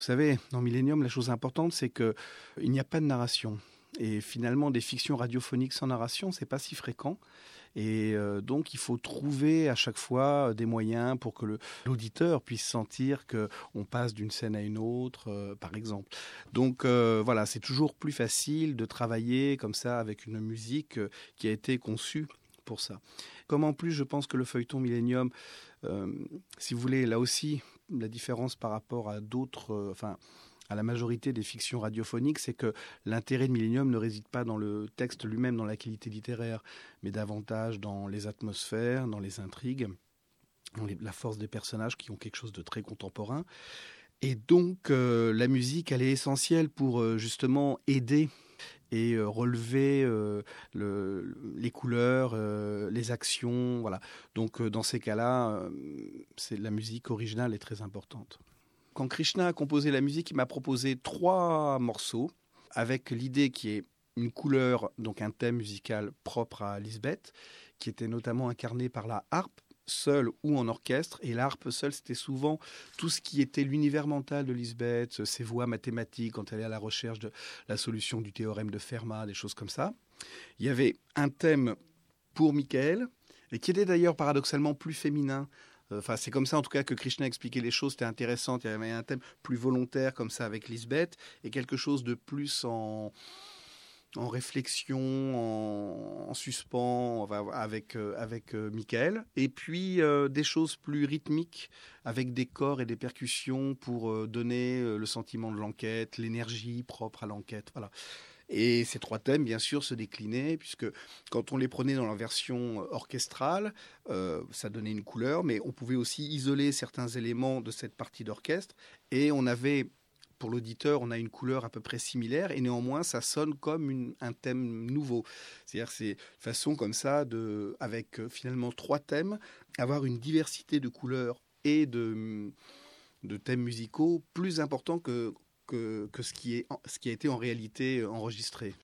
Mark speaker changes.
Speaker 1: Vous savez, dans Millennium, la chose importante, c'est qu'il n'y a pas de narration. Et finalement, des fictions radiophoniques sans narration, c'est pas si fréquent. Et donc, il faut trouver à chaque fois des moyens pour que l'auditeur puisse sentir qu'on passe d'une scène à une autre, par exemple. Donc, voilà, c'est toujours plus facile de travailler comme ça avec une musique qui a été conçue pour ça. Comme en plus, je pense que le feuilleton Millennium, si vous voulez, là aussi, la différence par rapport à d'autres, à la majorité des fictions radiophoniques, c'est que l'intérêt de Millennium ne réside pas dans le texte lui-même, dans la qualité littéraire, mais davantage dans les atmosphères, dans les intrigues, dans la force des personnages qui ont quelque chose de très contemporain. Et donc, la musique, elle est essentielle pour justement aider et relever les couleurs, les actions, voilà. Donc dans ces cas-là, la musique originale est très importante. Quand Krishna a composé la musique, il m'a proposé 3 morceaux avec l'idée qui est une couleur, donc un thème musical propre à Lisbeth, qui était notamment incarné par la harpe, seule ou en orchestre. Et la harpe seule, c'était souvent tout ce qui était l'univers mental de Lisbeth, ses voies mathématiques quand elle est à la recherche de la solution du théorème de Fermat, des choses comme ça. Il y avait un thème pour Michael, et qui était d'ailleurs paradoxalement plus féminin. Enfin, c'est comme ça en tout cas que Krishna expliquait les choses, c'était intéressant. Il y avait un thème plus volontaire comme ça avec Lisbeth, et quelque chose de plus en réflexion, en suspens avec Michael. Et puis des choses plus rythmiques avec des corps et des percussions pour donner le sentiment de l'enquête, l'énergie propre à l'enquête. Voilà. Et ces 3 thèmes, bien sûr, se déclinaient, puisque quand on les prenait dans la version orchestrale, ça donnait une couleur, mais on pouvait aussi isoler certains éléments de cette partie d'orchestre, et on avait, pour l'auditeur, on a une couleur à peu près similaire, et néanmoins, ça sonne comme un thème nouveau. C'est-à-dire, c'est une façon comme ça, avec finalement 3 thèmes, avoir une diversité de couleurs et de thèmes musicaux plus important que ce qui a été en réalité enregistré.